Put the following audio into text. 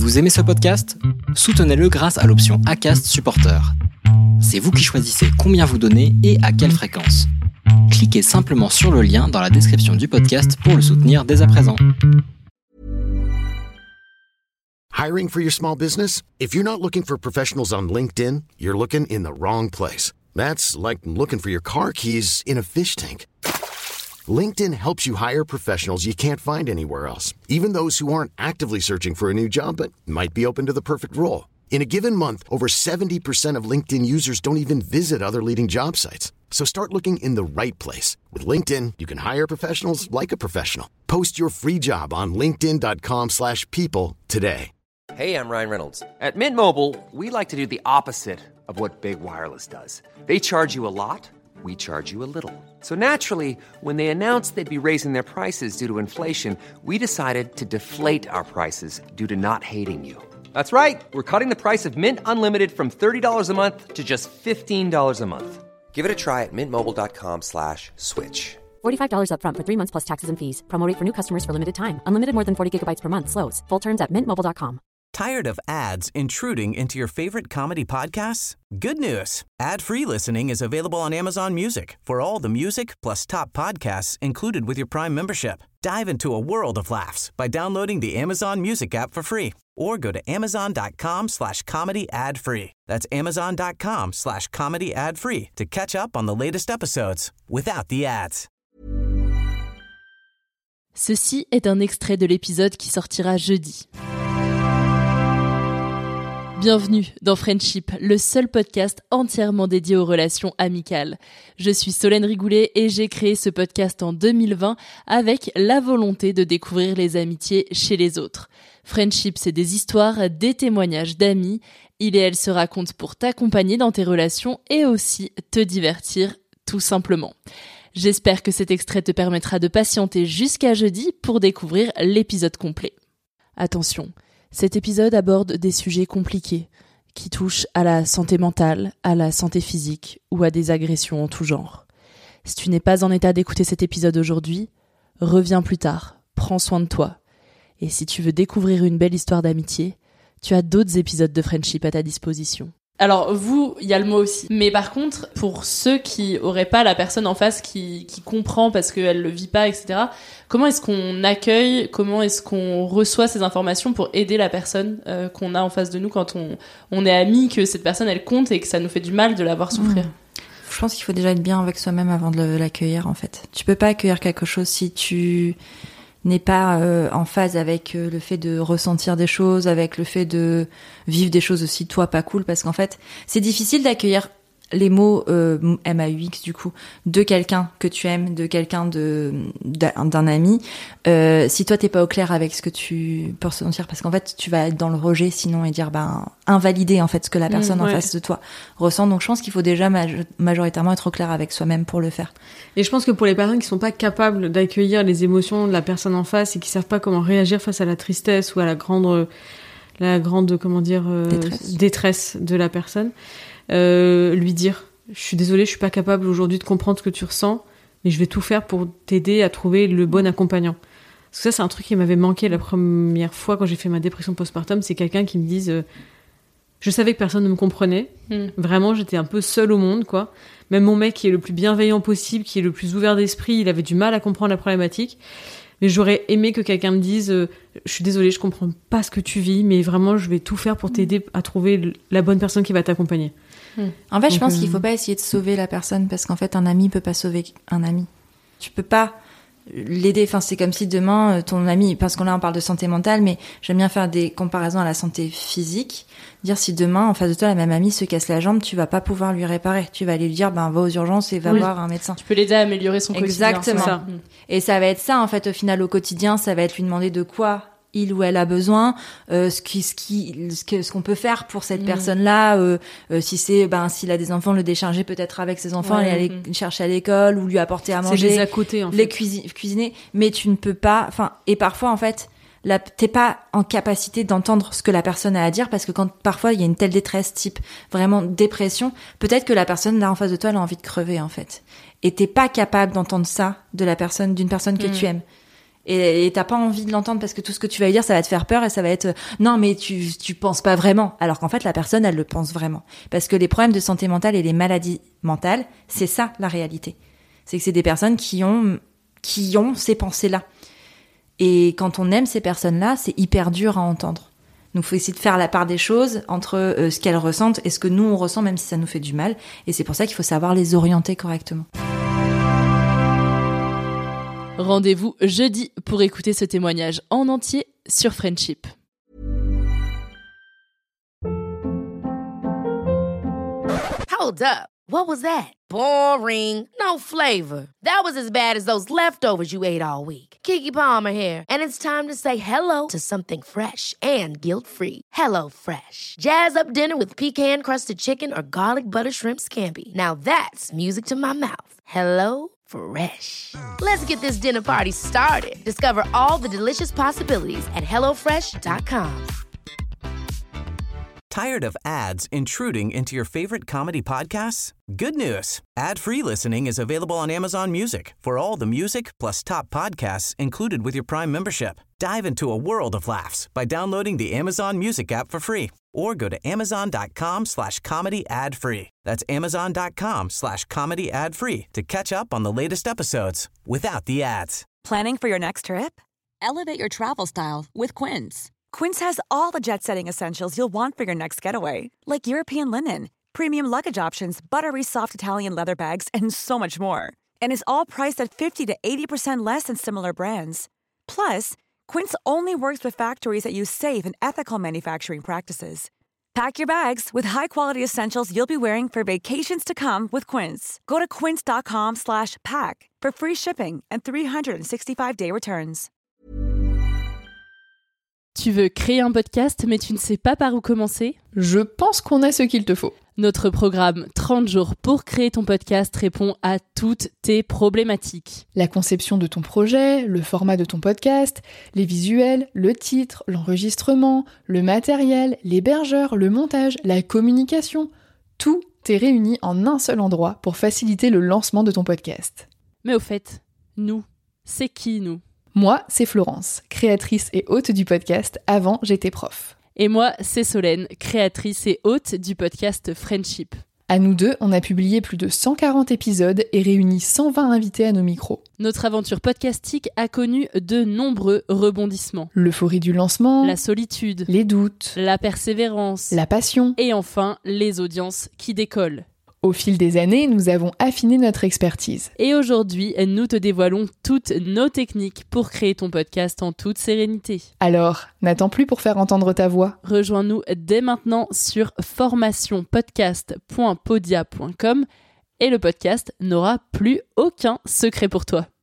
Vous aimez ce podcast ? Soutenez-le grâce à l'option Acast Supporter. C'est vous qui choisissez combien vous donnez et à quelle fréquence. Cliquez simplement sur le lien dans la description du podcast pour le soutenir dès à présent. Hiring for your small business? If you're not looking for professionals on LinkedIn, you're looking in the wrong place. That's like looking for your car keys in a fish tank. LinkedIn helps you hire professionals you can't find anywhere else, even those who aren't actively searching for a new job but might be open to the perfect role. In a given month, over 70% of LinkedIn users don't even visit other leading job sites. So start looking in the right place. With LinkedIn, you can hire professionals like a professional. Post your free job on linkedin.com/people today. Hey, I'm Ryan Reynolds. At Mint Mobile, we like to do the opposite of what Big Wireless does. They charge you a lot, we charge you a little. So naturally, when they announced they'd be raising their prices due to inflation, we decided to deflate our prices due to not hating you. That's right. We're cutting the price of Mint Unlimited from $30 a month to just $15 a month. Give it a try at mintmobile.com/switch. $45 up front for 3 months plus taxes and fees. Promo rate for new customers for limited time. Unlimited more than 40 gigabytes per month. Slows full terms at mintmobile.com. Tired of ads intruding into your favorite comedy podcasts? Good news. Ad-free listening is available on Amazon Music for all the music plus top podcasts included with your Prime membership. Dive into a world of laughs by downloading the Amazon Music app for free or go to amazon.com/comedy ad-free. That's amazon.com/comedy ad-free to catch up on the latest episodes without the ads. Ceci est un extrait de l'épisode qui sortira jeudi. Bienvenue dans Friendship, le seul podcast entièrement dédié aux relations amicales. Je suis Solène Rigoulet et j'ai créé ce podcast en 2020 avec la volonté de découvrir les amitiés chez les autres. Friendship, c'est des histoires, des témoignages d'amis. Il et elle se racontent pour t'accompagner dans tes relations et aussi te divertir, tout simplement. J'espère que cet extrait te permettra de patienter jusqu'à jeudi pour découvrir l'épisode complet. Attention, cet épisode aborde des sujets compliqués qui touchent à la santé mentale, à la santé physique ou à des agressions en tout genre. Si tu n'es pas en état d'écouter cet épisode aujourd'hui, reviens plus tard, prends soin de toi. Et si tu veux découvrir une belle histoire d'amitié, tu as d'autres épisodes de Friendship à ta disposition. Alors vous, il y a le moi aussi. Mais par contre, pour ceux qui auraient pas la personne en face qui comprend parce qu'elle le vit pas, etc., comment est-ce qu'on accueille, comment est-ce qu'on reçoit ces informations pour aider la personne qu'on a en face de nous quand on est amis, que cette personne elle compte et que ça nous fait du mal de la voir souffrir? Je pense qu'il faut déjà être bien avec soi-même avant de l'accueillir en fait. Tu peux pas accueillir quelque chose si tu n'est pas en phase avec le fait de ressentir des choses, avec le fait de vivre des choses aussi toi pas cool, parce qu'en fait c'est difficile d'accueillir les mots MAUX du coup de quelqu'un que tu aimes, de quelqu'un d'un ami, si toi t'es pas au clair avec ce que tu peux ressentir, parce qu'en fait tu vas être dans le rejet sinon et dire invalider en fait ce que la personne en face de toi ressent. Donc je pense qu'il faut déjà majoritairement être au clair avec soi-même pour le faire. Et je pense que pour les personnes qui sont pas capables d'accueillir les émotions de la personne en face et qui savent pas comment réagir face à la tristesse ou à la grande détresse de la personne, lui dire je suis désolée, je suis pas capable aujourd'hui de comprendre ce que tu ressens, mais je vais tout faire pour t'aider à trouver le bon accompagnant. Parce que ça c'est un truc qui m'avait manqué la première fois quand j'ai fait ma dépression postpartum, c'est quelqu'un qui me dise je savais que personne ne me comprenait, vraiment j'étais un peu seule au monde quoi. Même mon mec qui est le plus bienveillant possible, qui est le plus ouvert d'esprit, il avait du mal à comprendre la problématique. Mais j'aurais aimé que quelqu'un me dise je suis désolée, je comprends pas ce que tu vis, mais vraiment je vais tout faire pour t'aider à trouver la bonne personne qui va t'accompagner. En fait, je pense qu'il faut pas essayer de sauver la personne, parce qu'en fait un ami peut pas sauver un ami. Tu peux pas l'aider, enfin c'est comme si demain ton ami, parce qu'on là on parle de santé mentale, mais j'aime bien faire des comparaisons à la santé physique, dire si demain en face de toi la même amie se casse la jambe, tu vas pas pouvoir lui réparer, tu vas aller lui dire va aux urgences et va voir un médecin. Tu peux l'aider à améliorer son quotidien. Exactement. Ça. Et ça va être ça en fait au final au quotidien, ça va être lui demander de quoi il ou elle a besoin, ce qu'on peut faire pour cette personne-là, si c'est s'il a des enfants, le décharger peut-être avec ses enfants, aller chercher à l'école ou lui apporter à manger, c'est des à côté en fait. Les cuisiner, mais tu ne peux pas, et parfois en fait t'es pas en capacité d'entendre ce que la personne a à dire, parce que quand parfois il y a une telle détresse type vraiment dépression, peut-être que la personne là en face de toi elle a envie de crever en fait, et t'es pas capable d'entendre ça de la personne, d'une personne que tu aimes. Et t'as pas envie de l'entendre parce que tout ce que tu vas lui dire, ça va te faire peur et ça va être non mais tu penses pas vraiment. Alors qu'en fait la personne elle le pense vraiment. Parce que les problèmes de santé mentale et les maladies mentales, c'est ça la réalité. C'est que c'est des personnes qui ont ces pensées-là. Et quand on aime ces personnes-là, c'est hyper dur à entendre. Donc faut essayer de faire la part des choses entre ce qu'elles ressentent et ce que nous on ressent, même si ça nous fait du mal. Et c'est pour ça qu'il faut savoir les orienter correctement. Rendez-vous jeudi pour écouter ce témoignage en entier sur Friendship. Hold up. What was that? Boring. No flavor. That was as bad as those leftovers you ate all week. Keke Palmer here, and it's time to say hello to something fresh and guilt-free. Hello Fresh. Jazz up dinner with pecan-crusted chicken or garlic butter shrimp scampi. Now that's music to my mouth. Hello Fresh. Let's get this dinner party started. Discover all the delicious possibilities at HelloFresh.com. Tired of ads intruding into your favorite comedy podcasts? Good news. Ad-free listening is available on Amazon Music for all the music plus top podcasts included with your Prime membership. Dive into a world of laughs by downloading the Amazon Music app for free or go to amazon.com/comedy ad-free. That's amazon.com/comedy ad-free to catch up on the latest episodes without the ads. Planning for your next trip? Elevate your travel style with Quince. Quince has all the jet-setting essentials you'll want for your next getaway, like European linen, premium luggage options, buttery soft Italian leather bags, and so much more. And is all priced at 50 to 80% less than similar brands. Plus, Quince only works with factories that use safe and ethical manufacturing practices. Pack your bags with high-quality essentials you'll be wearing for vacations to come with Quince. Go to quince.com/pack for free shipping and 365-day returns. Tu veux créer un podcast mais tu ne sais pas par où commencer ? Je pense qu'on a ce qu'il te faut. Notre programme 30 jours pour créer ton podcast répond à toutes tes problématiques. La conception de ton projet, le format de ton podcast, les visuels, le titre, l'enregistrement, le matériel, l'hébergeur, le montage, la communication, tout est réuni en un seul endroit pour faciliter le lancement de ton podcast. Mais au fait, nous, c'est qui nous ? Moi, c'est Florence, créatrice et hôte du podcast Avant j'étais prof. Et moi, c'est Solène, créatrice et hôte du podcast Friendship. À nous deux, on a publié plus de 140 épisodes et réuni 120 invités à nos micros. Notre aventure podcastique a connu de nombreux rebondissements. L'euphorie du lancement, la solitude, les doutes, la persévérance, la passion et enfin les audiences qui décollent. Au fil des années, nous avons affiné notre expertise. Et aujourd'hui, nous te dévoilons toutes nos techniques pour créer ton podcast en toute sérénité. Alors, n'attends plus pour faire entendre ta voix. Rejoins-nous dès maintenant sur formationpodcast.podia.com et le podcast n'aura plus aucun secret pour toi.